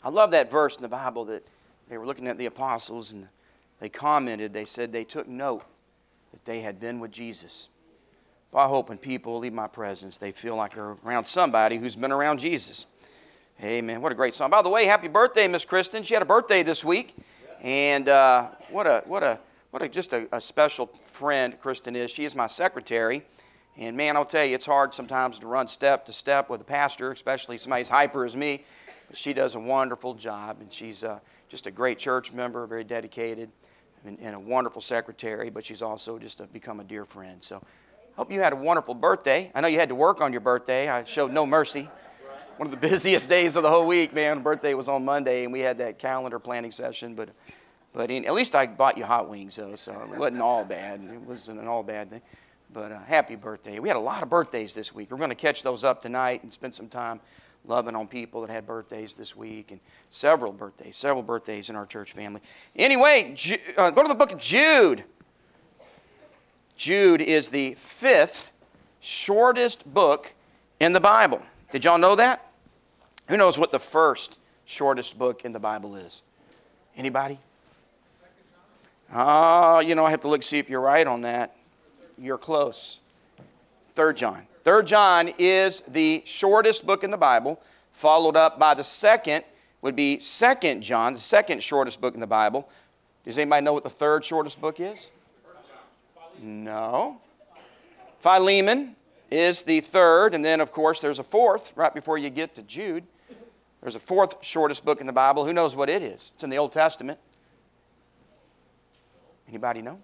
I love that verse in the Bible that they were looking at the apostles and they commented, they said they took note that they had been with Jesus. Well, I hope when people leave my presence, they feel like they're around somebody who's been around Jesus. Amen. What a great song. By the way, happy birthday, Miss Kristen. She had a birthday this week. And what a special friend Kristen is. She is my secretary. And man, I'll tell you, it's hard sometimes to run step to step with a pastor, especially somebody as hyper as me. But she does a wonderful job, and she's just a great church member, very dedicated, and a wonderful secretary. But she's also just become a dear friend. So hope you had a wonderful birthday. I know you had to work on your birthday. I showed no mercy. One of the busiest days of the whole week, man. The birthday was on Monday, and we had that calendar planning session. But at least I bought you hot wings, though, so it wasn't all bad. It wasn't an all bad thing. But happy birthday. We had a lot of birthdays this week. We're going to catch those up tonight and spend some time loving on people that had birthdays this week, and several birthdays in our church family. Anyway, go to the book of Jude. Jude is the 5th shortest book in the Bible. Did y'all know that? Who knows what the first shortest book in the Bible is? Anybody? I have to look see if you're right on that. You're close. 3 John. 3 John is the shortest book in the Bible, followed up by the second would be 2 John, the second shortest book in the Bible. Does anybody know what the third shortest book is? No. Philemon is the third, and then, of course, there's a fourth right before you get to Jude. There's a fourth shortest book in the Bible. Who knows what it is? It's in the Old Testament. Anybody know?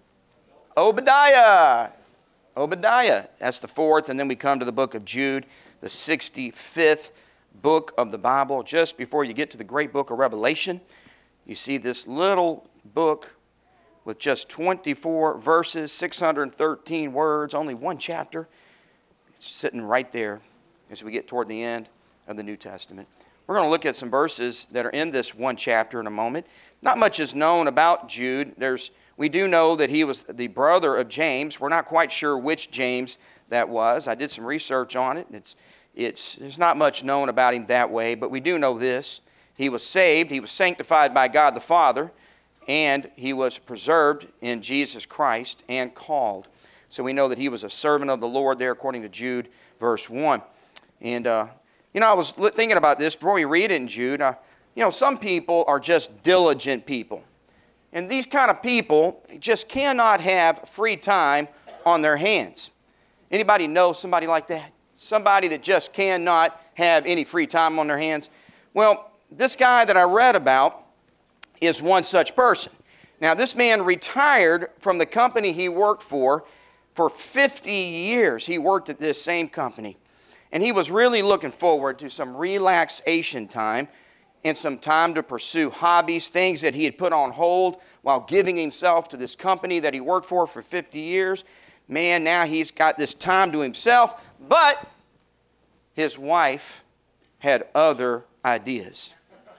Obadiah. That's the fourth, and then we come to the book of Jude, the 65th book of the Bible. Just before you get to the great book of Revelation, you see this little book with just 24 verses, 613 words, only one chapter. It's sitting right there as we get toward the end of the New Testament. We're going to look at some verses that are in this one chapter in a moment. Not much is known about Jude. We do know that he was the brother of James. We're not quite sure which James that was. I did some research on it. There's not much known about him that way, but we do know this. He was saved, he was sanctified by God the Father, and he was preserved in Jesus Christ and called. So we know that he was a servant of the Lord there according to Jude verse 1. And, I was thinking about this before we read it in Jude. Some people are just diligent people. And these kind of people just cannot have free time on their hands. Anybody know somebody like that? Somebody that just cannot have any free time on their hands? Well, this guy that I read about is one such person. Now, this man retired from the company he worked for 50 years. He worked at this same company. And he was really looking forward to some relaxation time and some time to pursue hobbies, things that he had put on hold while giving himself to this company that he worked for 50 years. Man, now he's got this time to himself, but his wife had other ideas.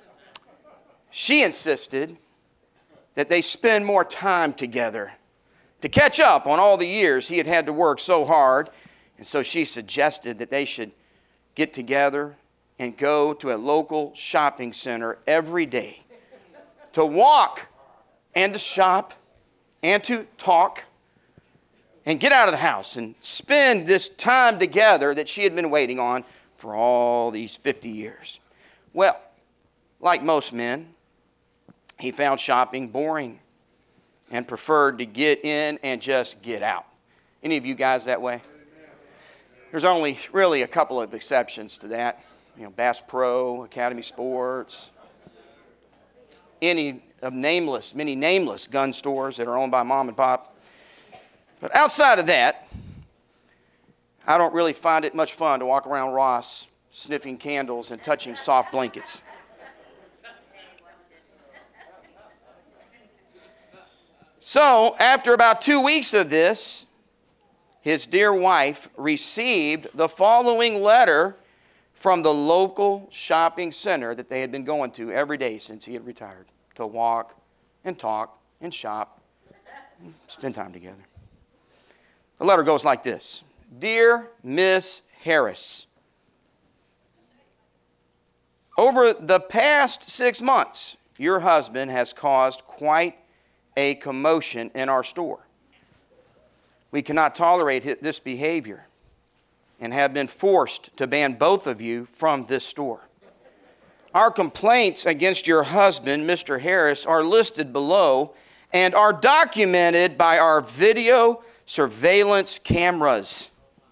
She insisted that they spend more time together to catch up on all the years he had had to work so hard. And so she suggested that they should get together and go to a local shopping center every day to walk and to shop and to talk and get out of the house and spend this time together that she had been waiting on for all these 50 years. Well, like most men, he found shopping boring and preferred to get in and just get out. Any of you guys that way? There's only really a couple of exceptions to that. Bass Pro, Academy Sports, many nameless gun stores that are owned by mom and pop. But outside of that, I don't really find it much fun to walk around Ross sniffing candles and touching soft blankets. So, after about 2 weeks of this, his dear wife received the following letter from the local shopping center that they had been going to every day since he had retired to walk and talk and shop and spend time together. The letter goes like this. Dear Miss Harris, Over the past 6 months, your husband has caused quite a commotion in our store. We cannot tolerate this behavior and have been forced to ban both of you from this store. Our complaints against your husband, Mr. Harris, are listed below and are documented by our video surveillance cameras.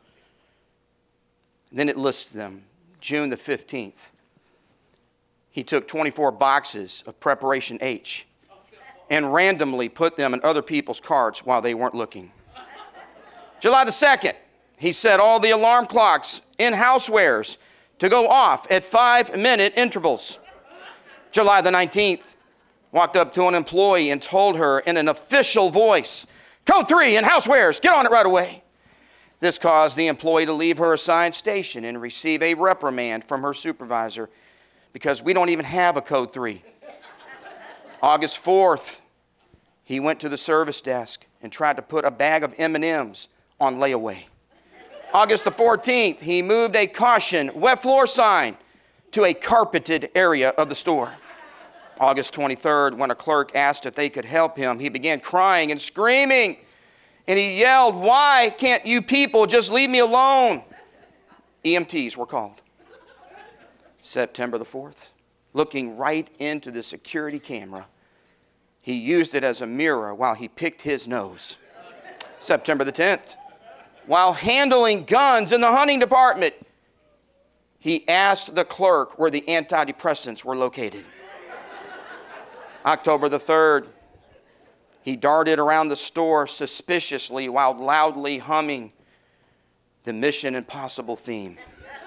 Then it lists them. June the 15th. He took 24 boxes of Preparation H and randomly put them in other people's carts while they weren't looking. July the 2nd, he set all the alarm clocks in housewares to go off at 5-minute intervals. July the 19th, walked up to an employee and told her in an official voice, "Code 3 in housewares, get on it right away." This caused the employee to leave her assigned station and receive a reprimand from her supervisor because we don't even have a Code 3. August 4th, he went to the service desk and tried to put a bag of M&Ms on layaway. August the 14th, he moved a caution wet floor sign to a carpeted area of the store. August 23rd, when a clerk asked if they could help him, he began crying and screaming. And he yelled, "Why can't you people just leave me alone?" EMTs were called. September the 4th, looking right into the security camera, he used it as a mirror while he picked his nose. September the 10th, while handling guns in the hunting department, he asked the clerk where the antidepressants were located. October the 3rd, he darted around the store suspiciously while loudly humming the Mission Impossible theme.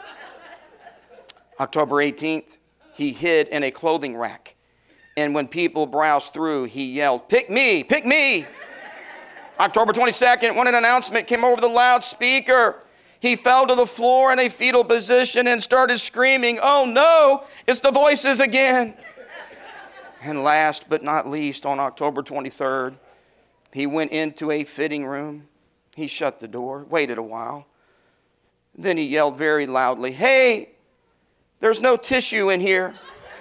October 18th, he hid in a clothing rack, and when people browsed through, he yelled, "Pick me, pick me!" October 22nd, when an announcement came over the loudspeaker, he fell to the floor in a fetal position and started screaming, "Oh no, it's the voices again." And last but not least, on October 23rd, he went into a fitting room. He shut the door, waited a while. Then he yelled very loudly, "Hey, there's no tissue in here."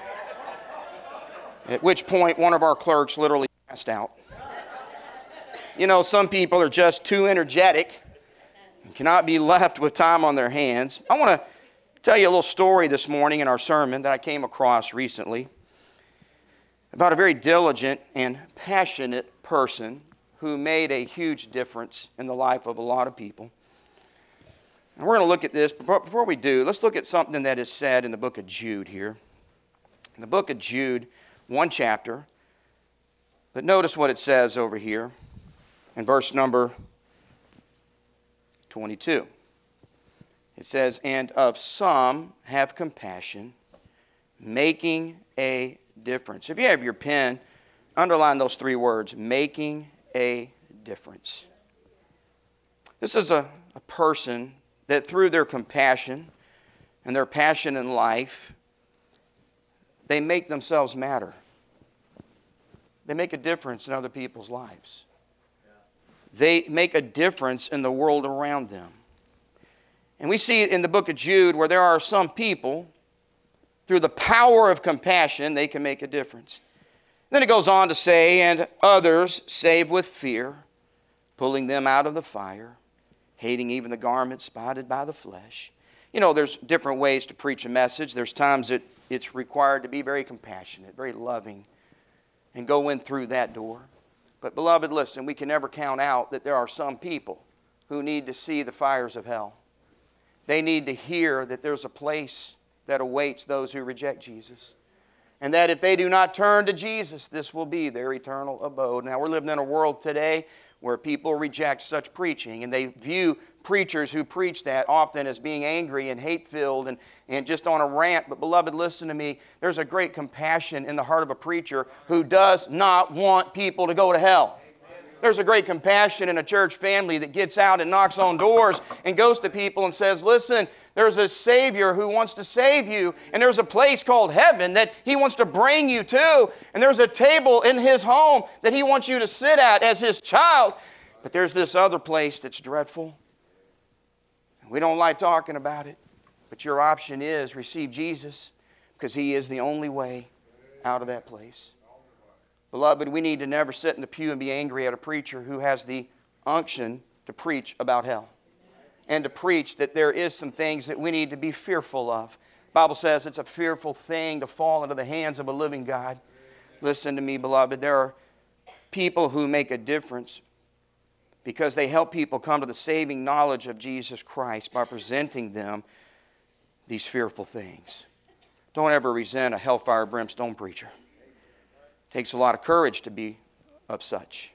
At which point, one of our clerks literally passed out. You know, some people are just too energetic and cannot be left with time on their hands. I want to tell you a little story this morning in our sermon that I came across recently about a very diligent and passionate person who made a huge difference in the life of a lot of people. And we're going to look at this. But before we do, let's look at something that is said in the book of Jude here. In the book of Jude, one chapter. But notice what it says over here in verse number 22. It says, "And of some have compassion, making a difference." If you have your pen, underline those 3 words, making a difference. This is a person that through their compassion and their passion in life, they make themselves matter. They make a difference in other people's lives. They make a difference in the world around them. And we see it in the book of Jude where there are some people, through the power of compassion, they can make a difference. Then it goes on to say, "And others save with fear, pulling them out of the fire, hating even the garment spotted by the flesh." You know, there's different ways to preach a message. There's times that it's required to be very compassionate, very loving, and go in through that door. But beloved, listen, we can never count out that there are some people who need to see the fires of hell. They need to hear that there's a place that awaits those who reject Jesus. And that if they do not turn to Jesus, this will be their eternal abode. Now, we're living in a world today where people reject such preaching, and they view preachers who preach that often as being angry and hate-filled and just on a rant. But beloved, listen to me. There's a great compassion in the heart of a preacher who does not want people to go to hell. There's a great compassion in a church family that gets out and knocks on doors and goes to people and says, "Listen, there's a Savior who wants to save you, and there's a place called heaven that He wants to bring you to, and there's a table in His home that He wants you to sit at as His child. But there's this other place that's dreadful. We don't like talking about it, but your option is receive Jesus, because He is the only way out of that place. Beloved, we need to never sit in the pew and be angry at a preacher who has the unction to preach about hell and to preach that there is some things that we need to be fearful of. The Bible says it's a fearful thing to fall into the hands of a living God. Listen to me, beloved. There are people who make a difference because they help people come to the saving knowledge of Jesus Christ by presenting them these fearful things. Don't ever resent a hellfire brimstone preacher. It takes a lot of courage to be of such.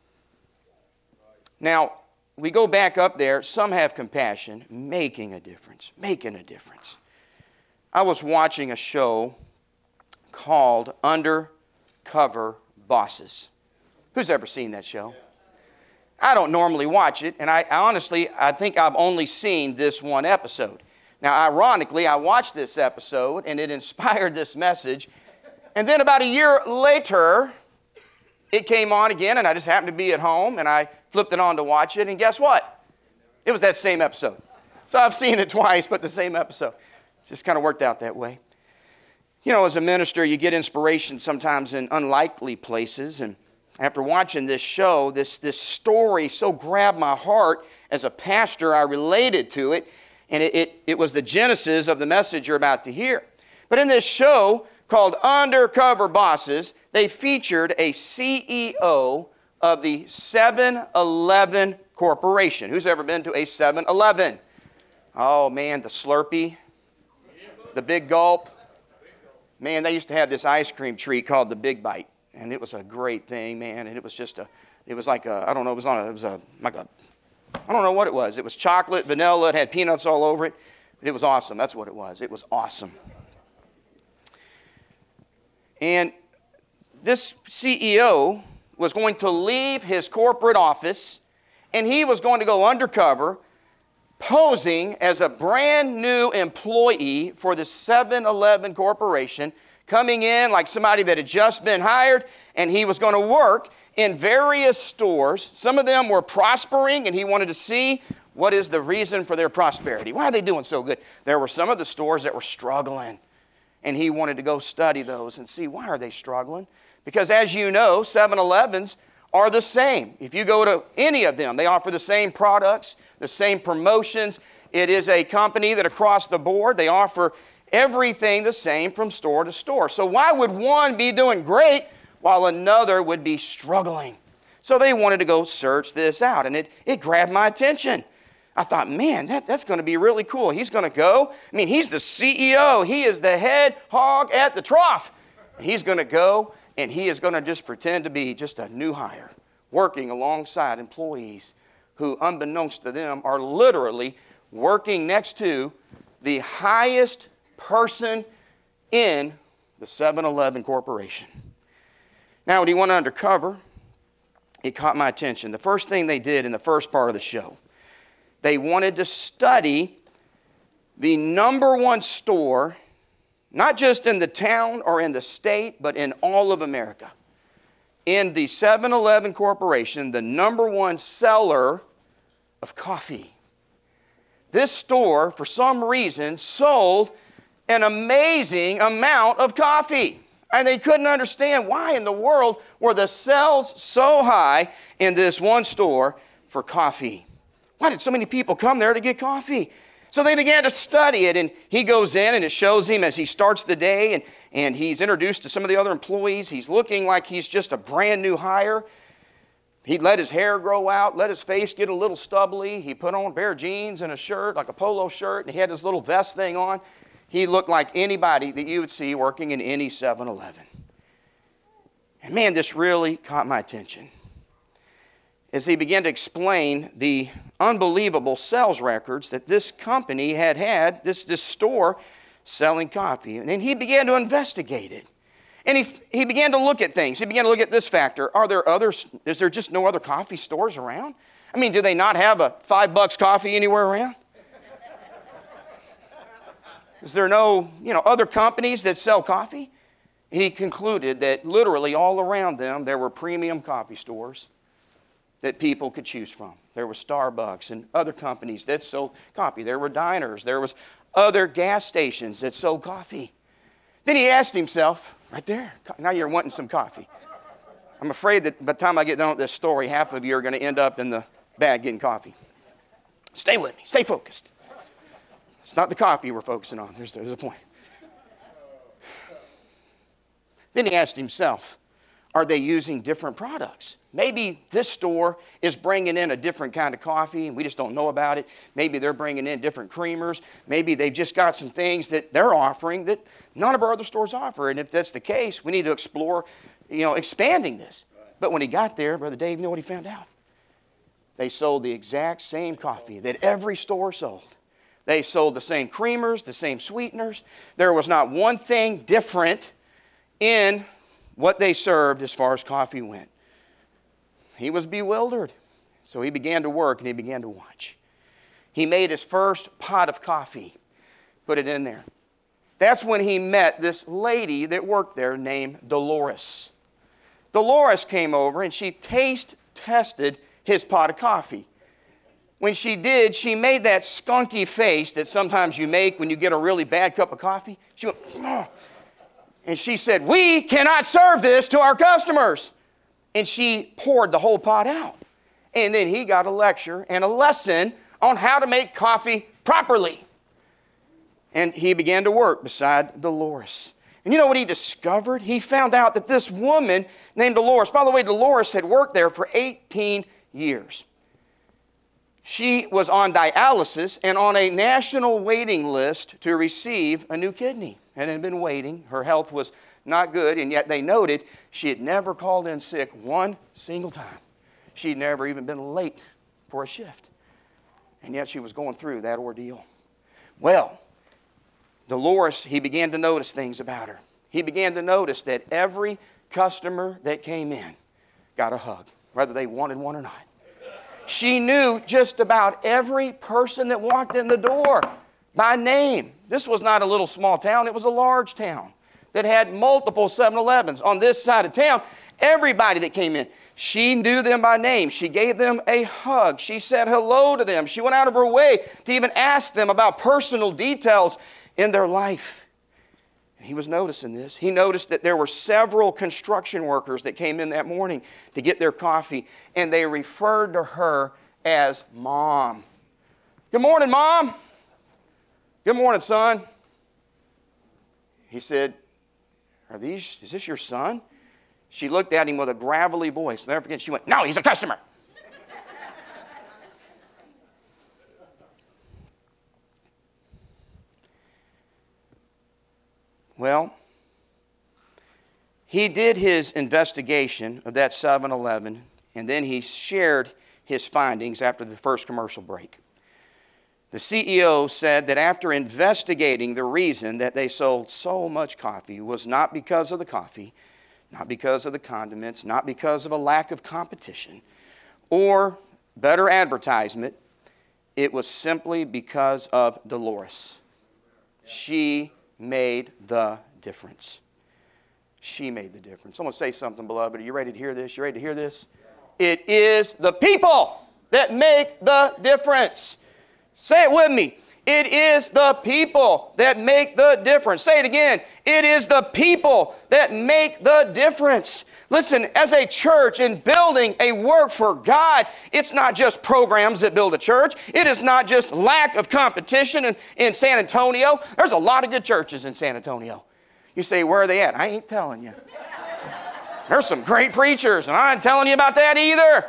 Now, we go back up there. Some have compassion, making a difference, making a difference. I was watching a show called Undercover Bosses. Who's ever seen that show? I don't normally watch it, and I honestly think I've only seen this one episode. Now, ironically, I watched this episode, and it inspired this message. And then about a year later, it came on again, and I just happened to be at home, and I flipped it on to watch it, and guess what? It was that same episode. So I've seen it twice, but the same episode. It just kind of worked out that way. You know, as a minister, you get inspiration sometimes in unlikely places, and after watching this show, this story so grabbed my heart. As a pastor, I related to it, and it was the genesis of the message you're about to hear. But in this show called Undercover Bosses, they featured a CEO of the 7-Eleven Corporation. Who's ever been to a 7-Eleven? Oh, man, the Slurpee, the Big Gulp. Man, they used to have this ice cream treat called the Big Bite. And it was a great thing, man. And it was like a, I don't know, I don't know what it was. It was chocolate, vanilla, it had peanuts all over it. It was awesome. That's what it was. It was awesome. And this CEO was going to leave his corporate office, and he was going to go undercover, posing as a brand new employee for the 7-Eleven Corporation, coming in like somebody that had just been hired, and he was going to work in various stores. Some of them were prospering, and he wanted to see what is the reason for their prosperity. Why are they doing so good? There were some of the stores that were struggling, and he wanted to go study those and see why are they struggling. Because as you know, 7-Elevens are the same. If you go to any of them, they offer the same products, the same promotions. It is a company that across the board, they offer everything the same from store to store. So why would one be doing great while another would be struggling? So they wanted to go search this out, and it grabbed my attention. I thought, man, that's going to be really cool. He's going to go. I mean, he's the CEO. He is the head hog at the trough. He's going to go, and he is going to just pretend to be just a new hire, working alongside employees who, unbeknownst to them, are literally working next to the highest person in the 7-Eleven Corporation. Now, when he went undercover, it caught my attention. The first thing they did in the first part of the show, they wanted to study the number one store, not just in the town or in the state, but in all of America. In the 7-Eleven Corporation, the number one seller of coffee. This store, for some reason, sold an amazing amount of coffee. And they couldn't understand why in the world were the sales so high in this one store for coffee. Why did so many people come there to get coffee? So they began to study it, and he goes in, and it shows him as he starts the day, and he's introduced to some of the other employees. He's looking like he's just a brand new hire. He let his hair grow out, let his face get a little stubbly. He put on bare jeans and a shirt, like a polo shirt, and he had his little vest thing on. He looked like anybody that you would see working in any 7-Eleven. And man, this really caught my attention as he began to explain the unbelievable sales records that this company had, this store selling coffee. And then he began to investigate it. And he began to look at things. He began to look at this factor. Is there just no other coffee stores around? I mean, do they not have a $5 coffee anywhere around? Is there no, other companies that sell coffee? He concluded that literally all around them there were premium coffee stores that people could choose from. There was Starbucks and other companies that sold coffee. There were diners. There was other gas stations that sold coffee. Then he asked himself, right there, now you're wanting some coffee. I'm afraid that by the time I get done with this story, half of you are going to end up in the bag getting coffee. Stay with me. Stay focused. It's not the coffee we're focusing on. There's a point. Then he asked himself, are they using different products? Maybe this store is bringing in a different kind of coffee and we just don't know about it. Maybe they're bringing in different creamers. Maybe they've just got some things that they're offering that none of our other stores offer. And if that's the case, we need to explore, expanding this. But when he got there, Brother Dave, you know what he found out? They sold the exact same coffee that every store sold. They sold the same creamers, the same sweeteners. There was not one thing different in what they served as far as coffee went. He was bewildered. So he began to work and he began to watch. He made his first pot of coffee, put it in there. That's when he met this lady that worked there named Dolores. Dolores came over and she tested his pot of coffee. When she did, she made that skunky face that sometimes you make when you get a really bad cup of coffee. She went, oh. And she said, we cannot serve this to our customers. And she poured the whole pot out. And then he got a lecture and a lesson on how to make coffee properly. And he began to work beside Dolores. And you know what he discovered? He found out that this woman named Dolores, by the way, Dolores had worked there for 18 years. She was on dialysis and on a national waiting list to receive a new kidney and had been waiting. Her health was not good, and yet they noted she had never called in sick one single time. She'd never even been late for a shift. And yet she was going through that ordeal. Well, Dolores, he began to notice things about her. He began to notice that every customer that came in got a hug, whether they wanted one or not. She knew just about every person that walked in the door by name. This was not a little small town. It was a large town that had multiple 7-Elevens. On this side of town, everybody that came in, she knew them by name. She gave them a hug. She said hello to them. She went out of her way to even ask them about personal details in their life. And he was noticing this. He noticed that there were several construction workers that came in that morning to get their coffee, and they referred to her as Mom. Good morning, Mom. Good morning, son. He said, is this your son? She looked at him with a gravelly voice. Never forget, she went, no, he's a customer. Well, he did his investigation of that 7-Eleven, and then he shared his findings after the first commercial break. The CEO said that after investigating, the reason that they sold so much coffee was not because of the coffee, not because of the condiments, not because of a lack of competition or better advertisement. It was simply because of Dolores. She made the difference. She made the difference. I'm going to say something, beloved. Are you ready to hear this? You ready to hear this? It is the people that make the difference. Say it with me. It is the people that make the difference. Say it again. It is the people that make the difference. Listen, as a church in building a work for God, it's not just programs that build a church. It is not just lack of competition in San Antonio. There's a lot of good churches in San Antonio. You say, where are they at? I ain't telling you. There's some great preachers, and I ain't telling you about that either.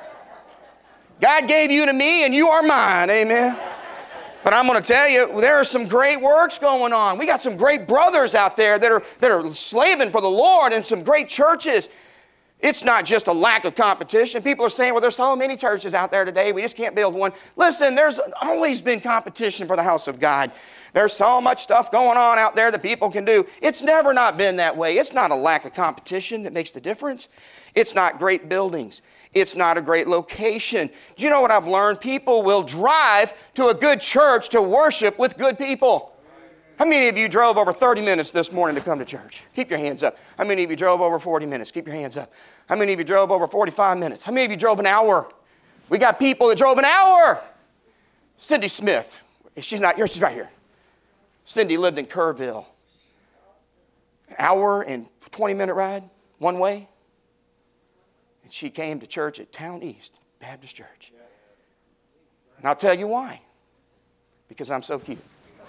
God gave you to me, and you are mine. Amen. But I'm going to tell you, there are some great works going on. We got some great brothers out there that are slaving for the Lord, and some great churches. It's not just a lack of competition. People are saying, well, there's so many churches out there today, we just can't build one. Listen, there's always been competition for the house of God. There's so much stuff going on out there that people can do. It's never not been that way. It's not a lack of competition that makes the difference. It's not great buildings. It's not a great location. Do you know what I've learned? People will drive to a good church to worship with good people. How many of you drove over 30 minutes this morning to come to church? Keep your hands up. How many of you drove over 40 minutes? Keep your hands up. How many of you drove over 45 minutes? How many of you drove an hour? We got people that drove an hour. Cindy Smith. She's not here. She's right here. Cindy lived in Kerrville. hour and 20-minute ride one way. And she came to church at Town East Baptist Church. And I'll tell you why. Because I'm so cute.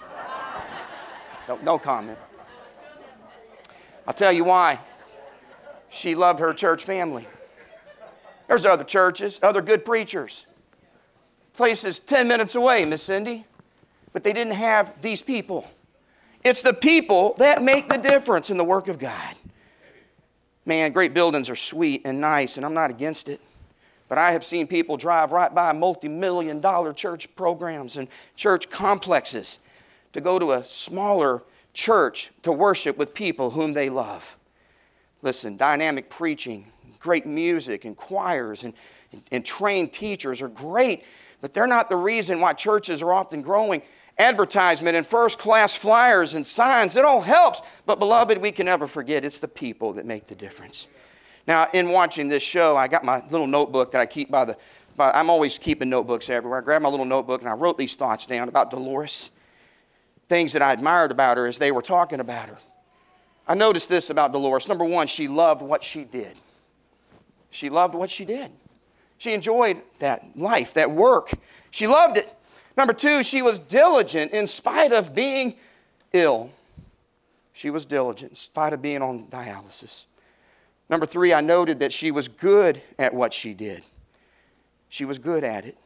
Don't comment. I'll tell you why. She loved her church family. There's other churches, other good preachers. Places 10 minutes away, Miss Cindy. But they didn't have these people. It's the people that make the difference in the work of God. Man, great buildings are sweet and nice, and I'm not against it. But I have seen people drive right by multi-million-dollar church programs and church complexes to go to a smaller church to worship with people whom they love. Listen, dynamic preaching, great music and choirs and trained teachers are great, but they're not the reason why churches are often growing. Advertisement and first-class flyers and signs, it all helps. But beloved, we can never forget it's the people that make the difference. Now, in watching this show, I got my little notebook that I keep I'm always keeping notebooks everywhere. I grabbed my little notebook and I wrote these thoughts down about Dolores. Things that I admired about her as they were talking about her. I noticed this about Dolores. Number one, she loved what she did. She loved what she did. She enjoyed that life, that work. She loved it. Number two, she was diligent in spite of being ill. She was diligent in spite of being on dialysis. Number three, I noted that she was good at what she did. She was good at it.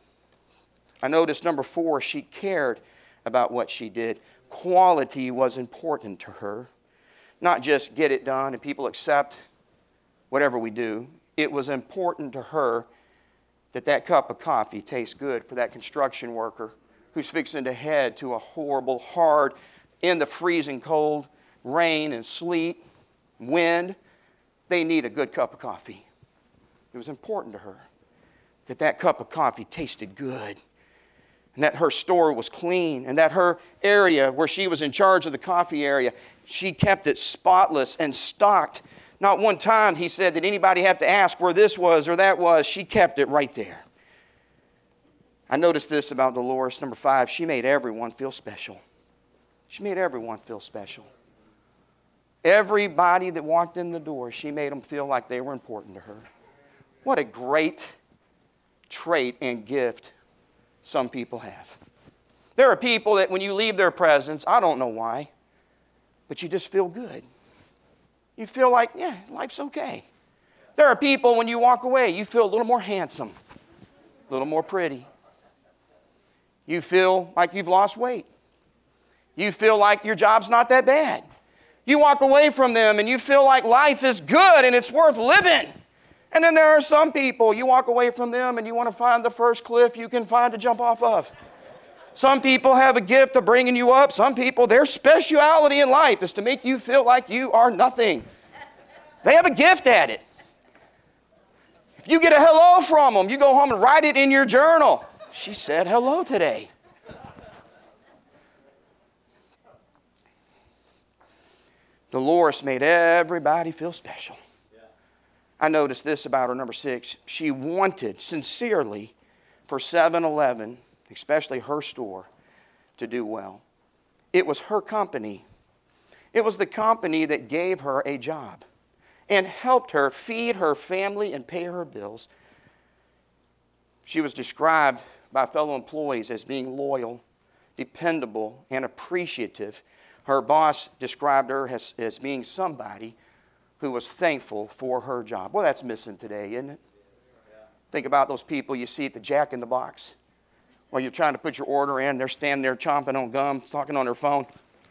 I noticed number four, she cared about what she did. Quality was important to her. Not just get it done and people accept whatever we do. It was important to her that that cup of coffee tastes good for that construction worker who's fixing to head to a horrible, hard, in the freezing cold, rain and sleet, wind. They need a good cup of coffee. It was important to her that that cup of coffee tasted good, and that her store was clean, and that her area where she was in charge of the coffee area, she kept it spotless and stocked. Not one time, he said, did anybody have to ask where this was or that was. She kept it right there. I noticed this about Dolores. Number five, she made everyone feel special. She made everyone feel special. Everybody that walked in the door, she made them feel like they were important to her. What a great trait and gift some people have. There are people that when you leave their presence, I don't know why, but you just feel good. You feel like, yeah, life's okay. There are people when you walk away, you feel a little more handsome, a little more pretty. You feel like you've lost weight. You feel like your job's not that bad. You walk away from them and you feel like life is good and it's worth living. And then there are some people, you walk away from them and you want to find the first cliff you can find to jump off of. Some people have a gift of bringing you up. Some people, their speciality in life is to make you feel like you are nothing. They have a gift at it. If you get a hello from them, you go home and write it in your journal. She said hello today. Dolores made everybody feel special. I noticed this about her, number six. She wanted sincerely for 7-Eleven, especially her store, to do well. It was her company. It was the company that gave her a job and helped her feed her family and pay her bills. She was described by fellow employees as being loyal, dependable, and appreciative. Her boss described her as being somebody who was thankful for her job. Well, that's missing today, isn't it? Think about those people you see at the Jack in the Box. While you're trying to put your order in, they're standing there chomping on gum, talking on their phone,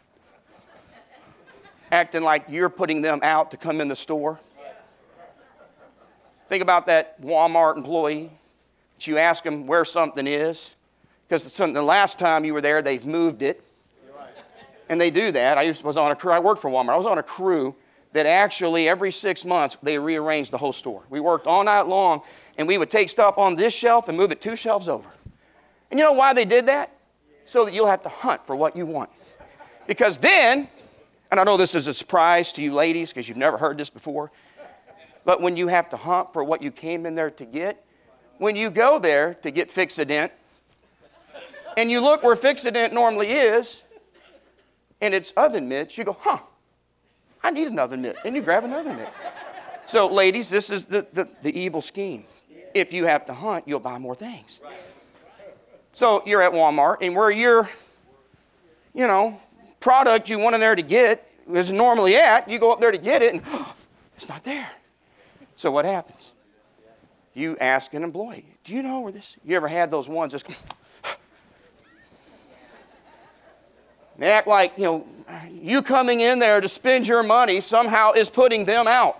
acting like you're putting them out to come in the store. Think about that Walmart employee that you ask them where something is, because the last time you were there, they've moved it. And they do that. I was on a crew. I worked for Walmart. I was on a crew that actually every 6 months they rearranged the whole store. We worked all night long, and we would take stuff on this shelf and move it 2 shelves over. And you know why they did that? So that you'll have to hunt for what you want. Because then, and I know this is a surprise to you ladies because you've never heard this before, but when you have to hunt for what you came in there to get, when you go there to get Fix-A-Dent, and you look where Fix-A-Dent normally is, and it's oven mitts, you go, I need another mitt. And you grab another mitt. So, ladies, this is the evil scheme. If you have to hunt, you'll buy more things. So you're at Walmart, and where your, product you went in there to get is normally at, you go up there to get it, and it's not there. So what happens? You ask an employee, do you know where this? You ever had those ones just they act like, you coming in there to spend your money somehow is putting them out.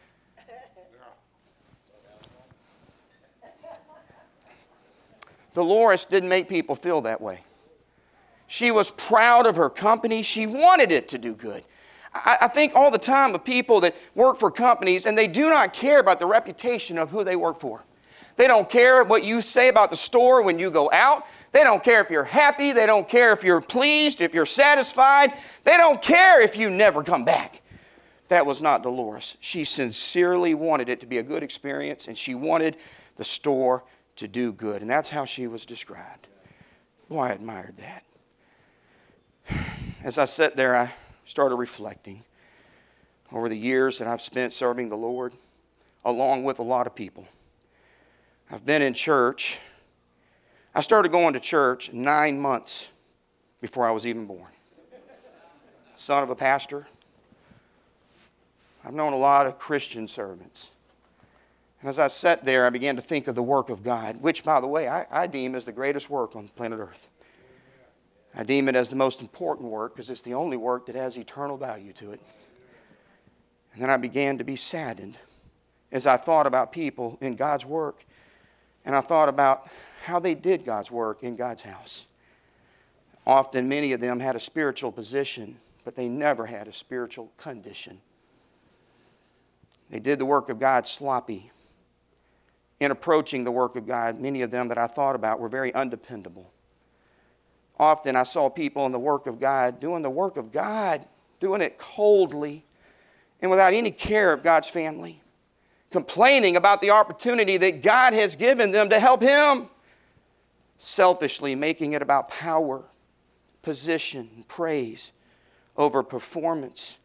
Dolores didn't make people feel that way. She was proud of her company. She wanted it to do good. I think all the time of people that work for companies, and they do not care about the reputation of who they work for. They don't care what you say about the store when you go out. They don't care if you're happy. They don't care if you're pleased, if you're satisfied. They don't care if you never come back. That was not Dolores. She sincerely wanted it to be a good experience, and she wanted the store to do good. And that's how she was described. Boy, I admired that. As I sat there, I started reflecting over the years that I've spent serving the Lord, along with a lot of people. I've been in church. I started going to church 9 months before I was even born. Son of a pastor. I've known a lot of Christian servants. And as I sat there, I began to think of the work of God, which, by the way, I deem as the greatest work on planet Earth. I deem it as the most important work because it's the only work that has eternal value to it. And then I began to be saddened as I thought about people in God's work, and I thought about how they did God's work in God's house. Often, many of them had a spiritual position, but they never had a spiritual condition. They did the work of God sloppy. In approaching the work of God, many of them that I thought about were very undependable. Often I saw people in the work of God, doing it coldly and without any care of God's family, complaining about the opportunity that God has given them to help Him, selfishly making it about power, position, praise, over performance,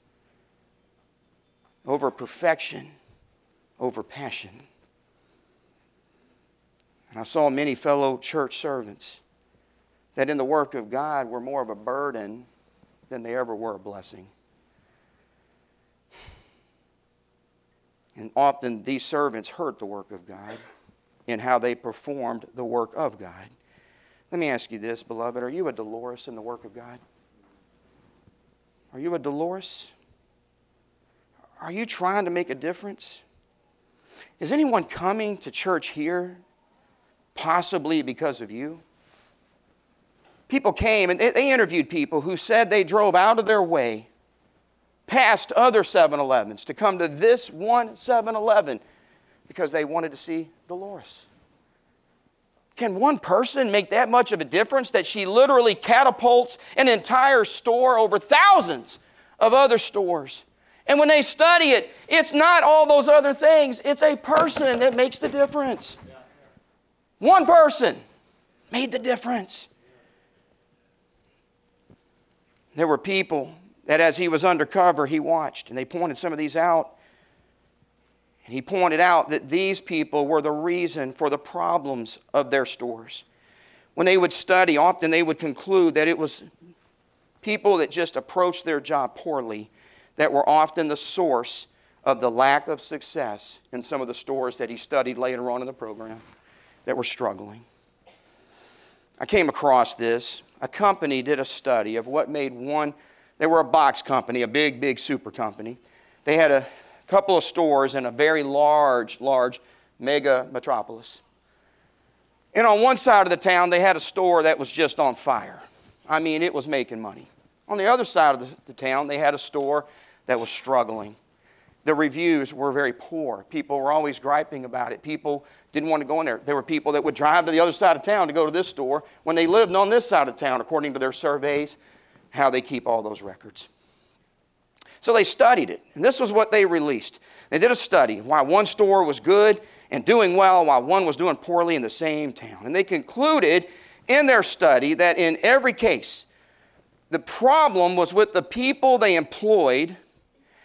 over perfection, over passion. And I saw many fellow church servants that in the work of God were more of a burden than they ever were a blessing. And often these servants hurt the work of God in how they performed the work of God. Let me ask you this, beloved. Are you a Dolores in the work of God? Are you a Dolores? Are you trying to make a difference? Is anyone coming to church here possibly because of you? People came and they interviewed people who said they drove out of their way past other 7-Elevens to come to this one 7-Eleven because they wanted to see Dolores. Can one person make that much of a difference that she literally catapults an entire store over thousands of other stores? And when they study it, it's not all those other things. It's a person that makes the difference. One person made the difference. There were people that as he was undercover, he watched, and they pointed some of these out. And he pointed out that these people were the reason for the problems of their stores. When they would study, often they would conclude that it was people that just approached their job poorly that were often the source of the lack of success in some of the stores that he studied later on in the program that were struggling. I came across this. A company did a study of what made one. They were a box company, a big super company. They had a couple of stores in a very large mega metropolis. And on one side of the town, they had a store that was just on fire. I mean, it was making money. On the other side of the town, they had a store that was struggling. The reviews were very poor. People were always griping about it. People didn't want to go in there. There were people that would drive to the other side of town to go to this store when they lived on this side of town, according to their surveys, how they keep all those records. So they studied it, and this was what they released. They did a study of why one store was good and doing well while one was doing poorly in the same town. And they concluded in their study that in every case, the problem was with the people they employed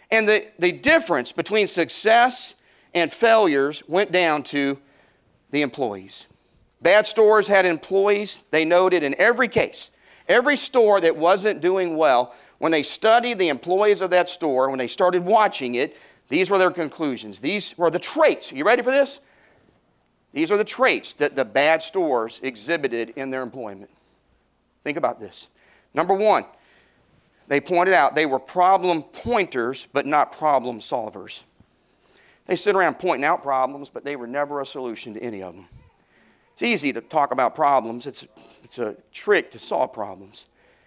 And the difference between success and failures went down to the employees. Bad stores had employees, they noted in every case. Every store that wasn't doing well, when they studied the employees of that store, when they started watching it, these were their conclusions. These were the traits. Are you ready for this? These are the traits that the bad stores exhibited in their employment. Think about this. Number one, they pointed out they were problem pointers, but not problem solvers. They sit around pointing out problems, but they were never a solution to any of them. It's easy to talk about problems. It's a trick to solve problems.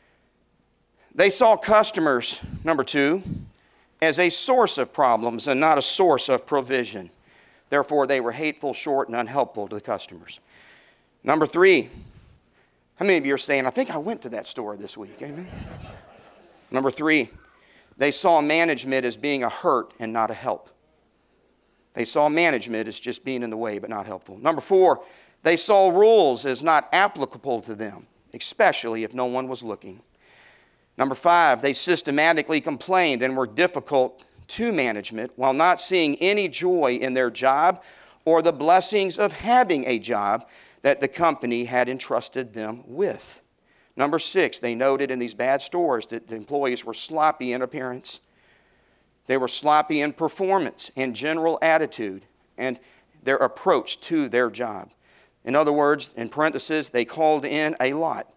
They saw customers, number two, as a source of problems and not a source of provision. Therefore, they were hateful, short, and unhelpful to the customers. Number three, how many of you are saying, I think I went to that store this week? Amen. Number three, they saw management as being a hurt and not a help. They saw management as just being in the way but not helpful. Number four, they saw rules as not applicable to them, especially if no one was looking. Number five, they systematically complained and were difficult to management while not seeing any joy in their job or the blessings of having a job that the company had entrusted them with. Number six, they noted in these bad stores that the employees were sloppy in appearance. They were sloppy in performance and general attitude and their approach to their job. In other words, in parentheses, they called in a lot.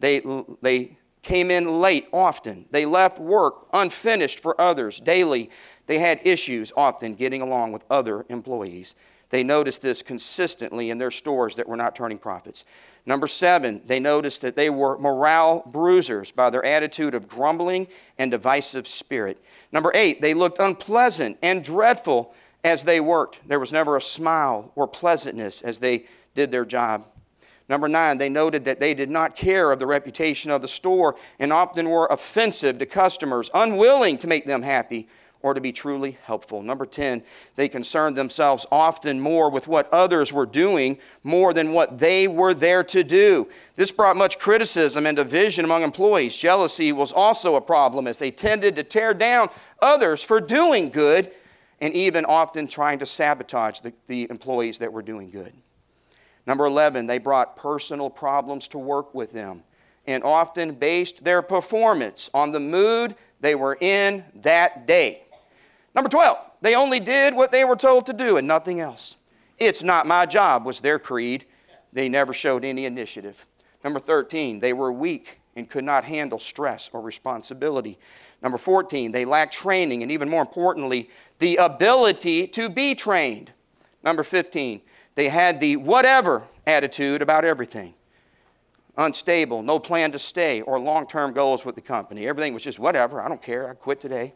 They came in late often. They left work unfinished for others daily. They had issues often getting along with other employees. They noticed this consistently in their stores that were not turning profits. Number seven, they noticed that they were morale bruisers by their attitude of grumbling and divisive spirit. Number eight, they looked unpleasant and dreadful as they worked. There was never a smile or pleasantness as they did their job. Number nine, they noted that they did not care of the reputation of the store and often were offensive to customers, unwilling to make them happy or to be truly helpful. Number 10, they concerned themselves often more with what others were doing more than what they were there to do. This brought much criticism and division among employees. Jealousy was also a problem as they tended to tear down others for doing good and even often trying to sabotage the employees that were doing good. Number 11, they brought personal problems to work with them and often based their performance on the mood they were in that day. Number 12, they only did what they were told to do and nothing else. It's not my job was their creed. They never showed any initiative. Number 13, they were weak and could not handle stress or responsibility. Number 14, they lacked training and even more importantly, the ability to be trained. Number 15, they had the whatever attitude about everything. Unstable, no plan to stay or long-term goals with the company. Everything was just whatever, I don't care, I quit today.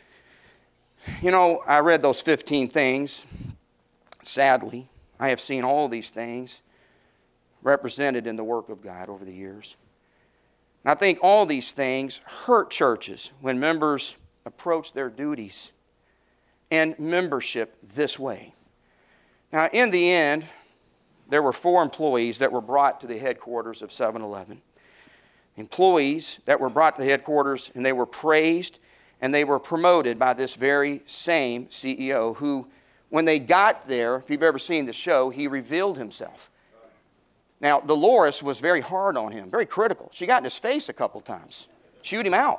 You know, I read those 15 things. Sadly, I have seen all these things represented in the work of God over the years. And I think all these things hurt churches when members approach their duties and membership this way. Now, in the end, there were 4 employees that were brought to the headquarters of 7-Eleven. Employees that were brought to the headquarters and they were praised and they were promoted by this very same CEO who, when they got there, if you've ever seen the show, he revealed himself. Now, Dolores was very hard on him, very critical. She got in his face a couple times, chewed him out.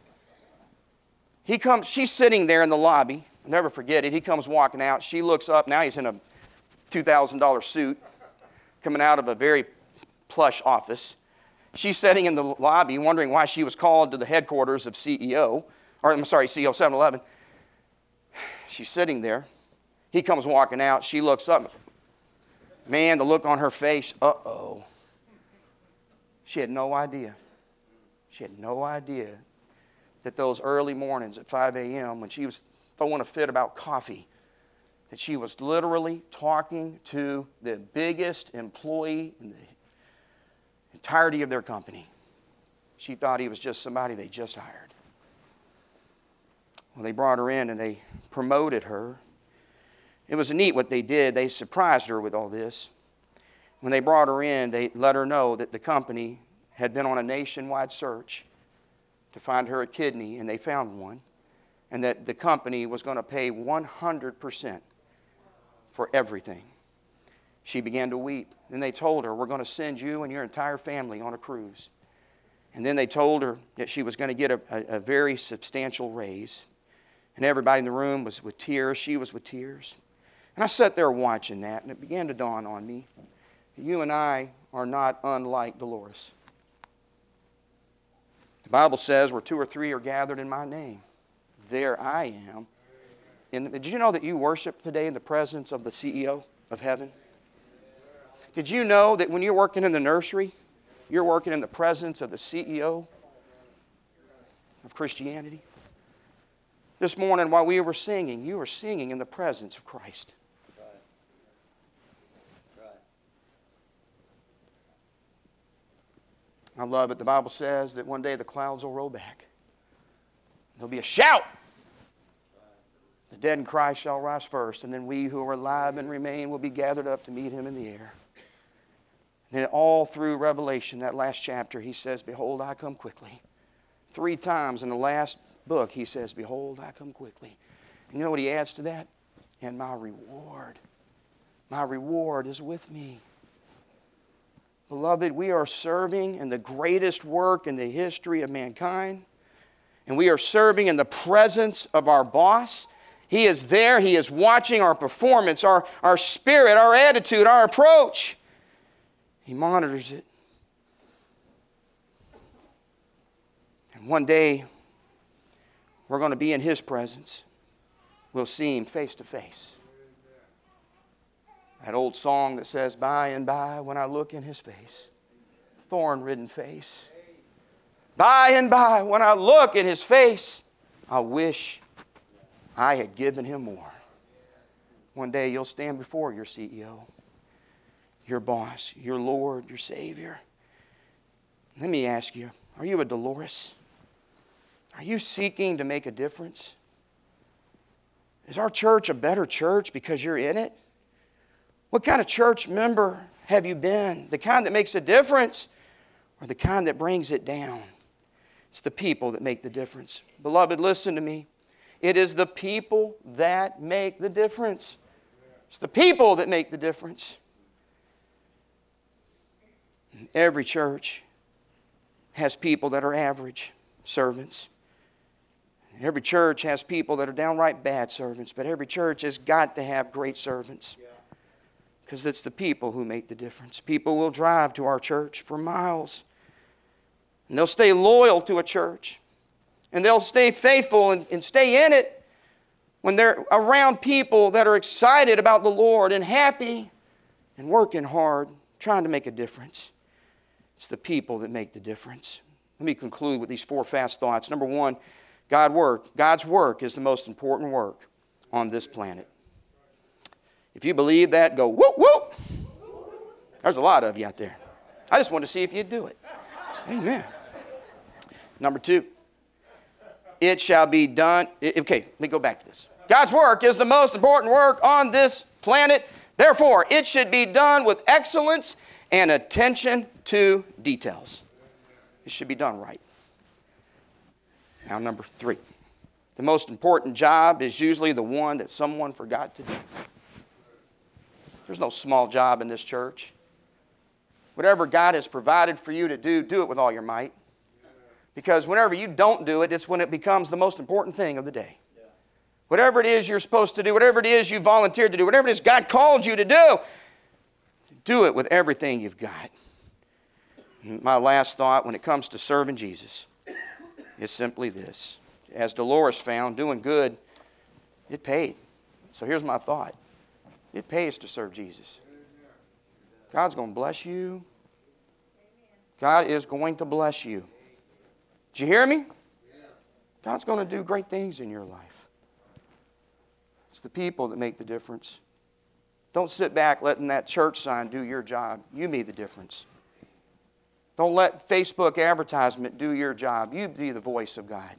She's sitting there in the lobby. I'll never forget it. He comes walking out. She looks up. Now he's in a $2,000 suit coming out of a very plush office. She's sitting in the lobby wondering why she was called to the headquarters of CEO 7-Eleven. She's sitting there. He comes walking out. She looks up. Man, the look on her face, uh-oh. She had no idea. She had no idea that those early mornings at 5 a.m. when she was throwing a fit about coffee, that she was literally talking to the biggest employee in the entirety of their company. She thought he was just somebody they just hired. Well, they brought her in and they promoted her. It was neat what they did. They surprised her with all this. When they brought her in, they let her know that the company had been on a nationwide search to find her a kidney, and they found one. and that the company was going to pay 100% for everything. She began to weep. Then they told her, we're going to send you and your entire family on a cruise. And then they told her that she was going to get a very substantial raise. And everybody in the room was with tears. She was with tears. And I sat there watching that, and it began to dawn on me that you and I are not unlike Dolores. The Bible says where 2 or 3 are gathered in my name, there I am. Did you know that you worship today in the presence of the CEO of heaven? Did you know that when you're working in the nursery, you're working in the presence of the CEO of Christianity? This morning while we were singing, you were singing in the presence of Christ. I love it. The Bible says that one day the clouds will roll back. There'll be a shout. The dead in Christ shall rise first, and then we who are alive and remain will be gathered up to meet Him in the air. And then all through Revelation, that last chapter, He says, behold, I come quickly. 3 times in the last book, He says, behold, I come quickly. And you know what He adds to that? And my reward is with me. Beloved, we are serving in the greatest work in the history of mankind. And we are serving in the presence of our boss. He is there. He is watching our performance, our spirit, our attitude, our approach. He monitors it. And one day, we're going to be in His presence. We'll see Him face to face. That old song that says, by and by when I look in His face, thorn-ridden face. By and by when I look in His face, I wish I had given Him more. One day you'll stand before your CEO, your boss, your Lord, your Savior. Let me ask you, are you a Dolores? Are you seeking to make a difference? Is our church a better church because you're in it? What kind of church member have you been? The kind that makes a difference or the kind that brings it down? It's the people that make the difference. Beloved, listen to me. It is the people that make the difference. It's the people that make the difference. Every church has people that are average servants. Every church has people that are downright bad servants, but every church has got to have great servants. Because it's the people who make the difference. People will drive to our church for miles. And they'll stay loyal to a church. And they'll stay faithful and stay in it when they're around people that are excited about the Lord and happy and working hard, trying to make a difference. It's the people that make the difference. Let me conclude with these 4 fast thoughts. Number 1, God's work is the most important work on this planet. If you believe that, go whoop, whoop. There's a lot of you out there. I just want to see if you'd do it. Amen. Number 2, it shall be done. Okay, let me go back to this. God's work is the most important work on this planet. Therefore, it should be done with excellence and attention to details. It should be done right. Now, number 3. The most important job is usually the one that someone forgot to do. There's no small job in this church. Whatever God has provided for you to do, do it with all your might. Because whenever you don't do it, it's when it becomes the most important thing of the day. Whatever it is you're supposed to do, whatever it is you volunteered to do, whatever it is God called you to do it with everything you've got. My last thought when it comes to serving Jesus is simply this. As Dolores found, doing good, it paid. So here's my thought. It pays to serve Jesus. God's going to bless you. God is going to bless you. Did you hear me? God's going to do great things in your life. It's the people that make the difference. Don't sit back letting that church sign do your job. You be the difference. Don't let Facebook advertisement do your job. You be the voice of God.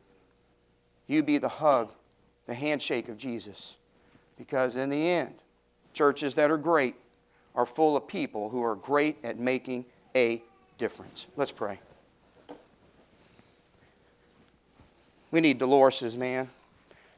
You be the hug, the handshake of Jesus. Because in the end, churches that are great are full of people who are great at making a difference. Let's pray. We need Dolores's, man.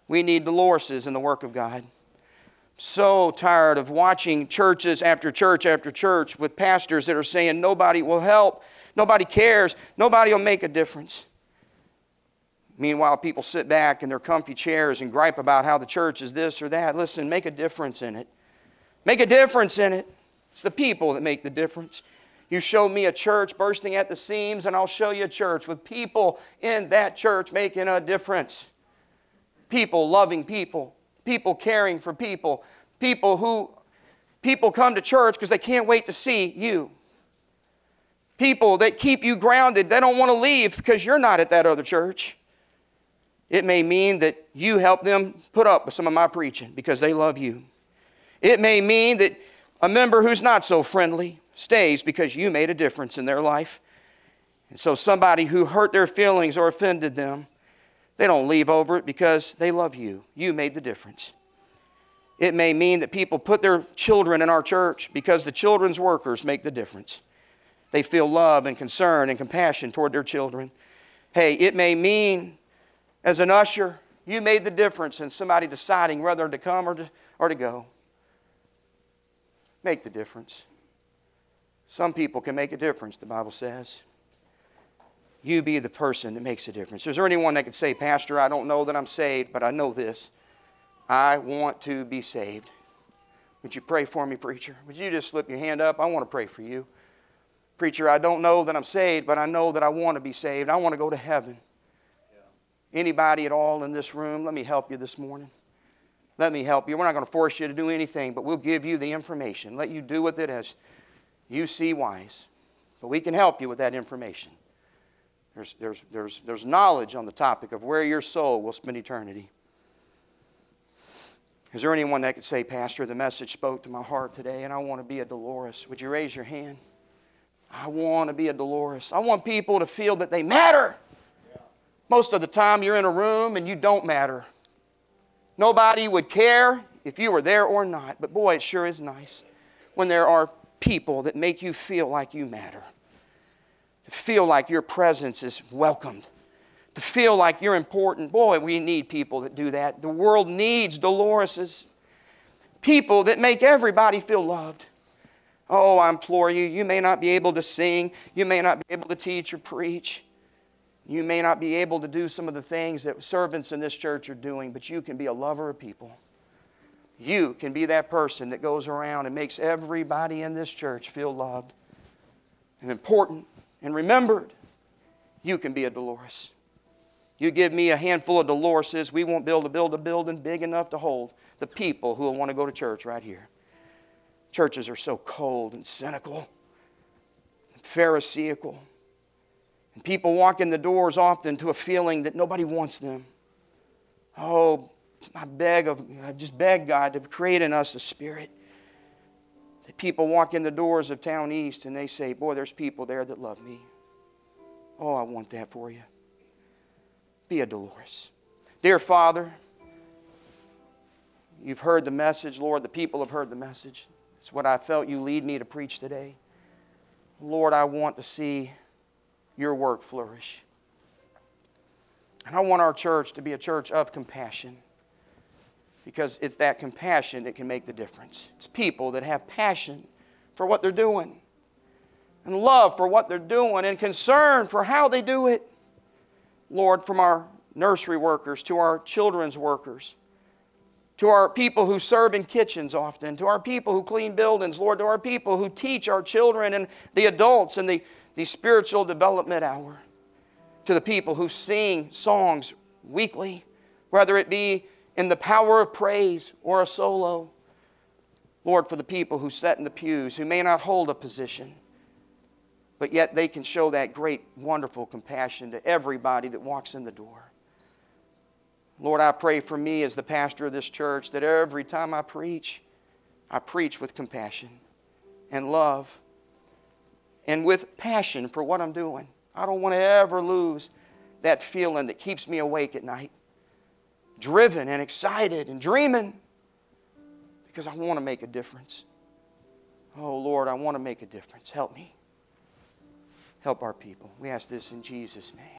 We need Doloreses in the work of God. So tired of watching churches after church after church with pastors that are saying nobody will help, nobody cares, nobody will make a difference. Meanwhile, people sit back in their comfy chairs and gripe about how the church is this or that. Listen, make a difference in it. Make a difference in it. It's the people that make the difference. You show me a church bursting at the seams, and I'll show you a church with people in that church making a difference. People loving people. People caring for people. People come to church because they can't wait to see you. People that keep you grounded. They don't want to leave because you're not at that other church. It may mean that you help them put up with some of my preaching because they love you. It may mean that a member who's not so friendly stays because you made a difference in their life. And so somebody who hurt their feelings or offended them, they don't leave over it because they love you. You made the difference. It may mean that people put their children in our church because the children's workers make the difference. They feel love and concern and compassion toward their children. Hey, it may mean as an usher, you made the difference in somebody deciding whether to come or to go. Make the difference. Some people can make a difference, the Bible says. You be the person that makes a difference. Is there anyone that could say, Pastor, I don't know that I'm saved, but I know this. I want to be saved. Would you pray for me, preacher? Would you just slip your hand up? I want to pray for you. Preacher, I don't know that I'm saved, but I know that I want to be saved. I want to go to heaven. Anybody at all in this room, let me help you this morning. Let me help you. We're not going to force you to do anything, but we'll give you the information. Let you do with it you see wise. But we can help you with that information. There's knowledge on the topic of where your soul will spend eternity. Is there anyone that could say, Pastor, the message spoke to my heart today and I want to be a Dolores? Would you raise your hand? I want to be a Dolores. I want people to feel that they matter. Yeah. Most of the time you're in a room and you don't matter. Nobody would care if you were there or not. But boy, it sure is nice when there are people that make you feel like you matter. To feel like your presence is welcomed. To feel like you're important. Boy, we need people that do that. The world needs Doloreses. People that make everybody feel loved. Oh, I implore you, you may not be able to sing. You may not be able to teach or preach. You may not be able to do some of the things that servants in this church are doing, but you can be a lover of people. You can be that person that goes around and makes everybody in this church feel loved and important and remembered. You can be a Dolores. You give me a handful of Doloreses, we won't be able to build a building big enough to hold the people who will want to go to church right here. Churches are so cold and cynical and pharisaical. And people walk in the doors often to a feeling that nobody wants them. Oh, I just beg God to create in us a spirit that people walk in the doors of Town East and they say, boy, there's people there that love me. Oh, I want that for you. Be a Dolores. Dear Father, you've heard the message, Lord. The people have heard the message. It's what I felt you lead me to preach today. Lord, I want to see your work flourish. And I want our church to be a church of compassion. Because it's that compassion that can make the difference. It's people that have passion for what they're doing. And love for what they're doing. And concern for how they do it. Lord, from our nursery workers to our children's workers, to our people who serve in kitchens often, to our people who clean buildings, Lord, to our people who teach our children and the adults in the spiritual development hour, to the people who sing songs weekly, whether it be in the power of praise or a solo. Lord, for the people who sit in the pews, who may not hold a position, but yet they can show that great, wonderful compassion to everybody that walks in the door. Lord, I pray for me as the pastor of this church that every time I preach with compassion and love and with passion for what I'm doing. I don't want to ever lose that feeling that keeps me awake at night, driven and excited and dreaming because I want to make a difference. Oh, Lord, I want to make a difference. Help me. Help our people. We ask this in Jesus' name.